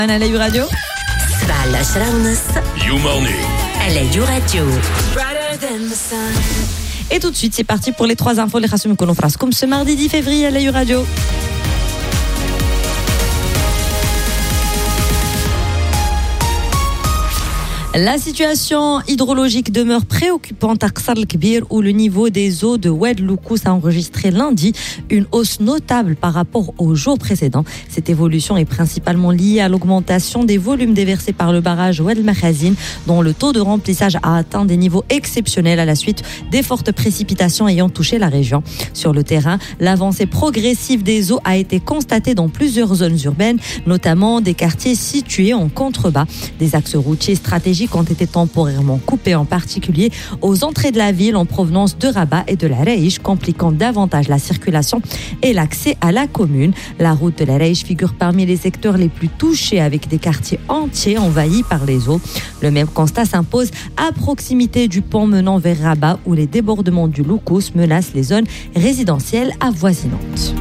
أنا على راديو 17:30 You Morning. على راديو. Et tout de suite, c'est parti pour les 3 infos, les Khassoum qu'on fera comme ce mardi 10 février à la radio. La situation hydrologique demeure préoccupante à Ksar el-Kbir où le niveau des eaux de Oued Loukous a enregistré lundi une hausse notable par rapport aux jours précédents. Cette évolution est principalement liée à l'augmentation des volumes déversés par le barrage Oued el-Makhazine dont le taux de remplissage a atteint des niveaux exceptionnels à la suite des fortes précipitations ayant touché la région. Sur le terrain, l'avancée progressive des eaux a été constatée dans plusieurs zones urbaines, notamment des quartiers situés en contrebas. Des axes routiers stratégiques ont été temporairement coupés, en particulier aux entrées de la ville en provenance de Rabat et de la Raïch, compliquant davantage la circulation et l'accès à la commune. La route de la Raïch figure parmi les secteurs les plus touchés avec des quartiers entiers envahis par les eaux. Le même constat s'impose à proximité du pont menant vers Rabat où les débordements du Loukous menacent les zones résidentielles avoisinantes.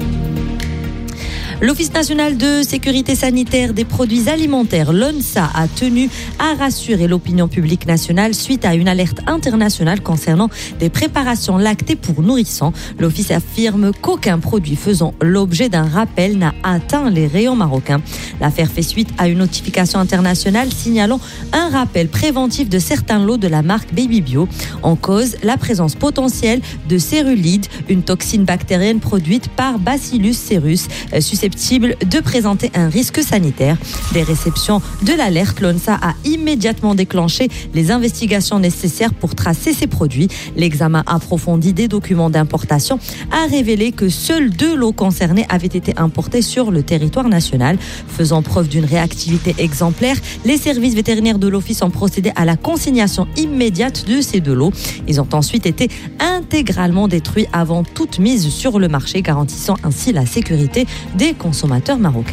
L'Office national de sécurité sanitaire des produits alimentaires, l'ONSA, a tenu à rassurer l'opinion publique nationale suite à une alerte internationale concernant des préparations lactées pour nourrissons. L'Office affirme qu'aucun produit faisant l'objet d'un rappel n'a atteint les rayons marocains. L'affaire fait suite à une notification internationale signalant un rappel préventif de certains lots de la marque Baby Bio. En cause, la présence potentielle de cérulide, une toxine bactérienne produite par Bacillus cereus, susceptible de présenter un risque sanitaire. Des réceptions de l'alerte, l'ONSA a immédiatement déclenché les investigations nécessaires pour tracer ces produits. L'examen approfondi des documents d'importation a révélé que seuls 2 lots concernés avaient été importés sur le territoire national. Faisant preuve d'une réactivité exemplaire, les services vétérinaires de l'Office ont procédé à la consignation immédiate de ces 2 lots. Ils ont ensuite été intégralement détruits avant toute mise sur le marché, garantissant ainsi la sécurité des consommateurs marocains.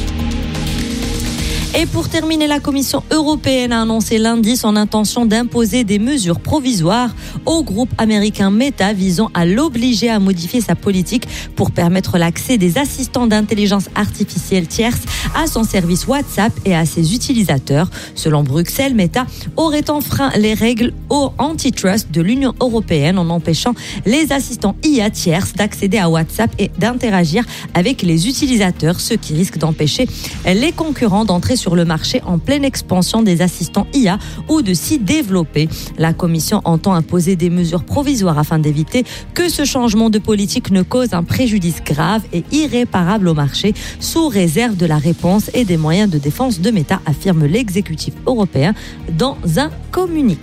Et pour terminer, la Commission européenne a annoncé lundi son intention d'imposer des mesures provisoires au groupe américain Meta visant à l'obliger à modifier sa politique pour permettre l'accès des assistants d'intelligence artificielle tierces à son service WhatsApp et à ses utilisateurs. Selon Bruxelles, Meta aurait enfreint les règles antitrust de l'Union européenne en empêchant les assistants IA tierces d'accéder à WhatsApp et d'interagir avec les utilisateurs, ce qui risque d'empêcher les concurrents d'entrer sur le marché en pleine expansion des assistants IA ou de s'y développer. La Commission entend imposer des mesures provisoires afin d'éviter que ce changement de politique ne cause un préjudice grave et irréparable au marché, sous réserve de la réponse et des moyens de défense de Meta, affirme l'exécutif européen dans un communiqué.